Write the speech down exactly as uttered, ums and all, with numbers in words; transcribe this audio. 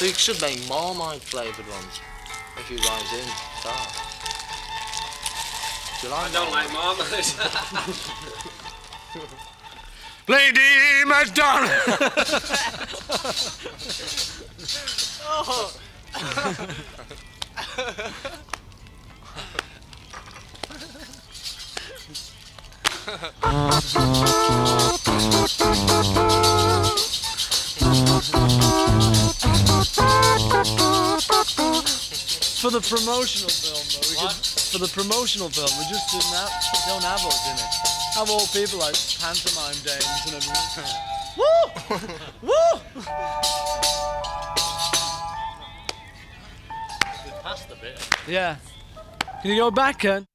So you should make Marmite flavoured ones if you guys in that. Do you like I don't like Marmite? marmalade. Lady McDonald! Oh. For the promotional film, though, we could, for the promotional film, we just didn't have, don't have us in it. Have all people like pantomime dames and everything. Woo! Woo! We passed a bit. Yeah. Can you go back, Ken?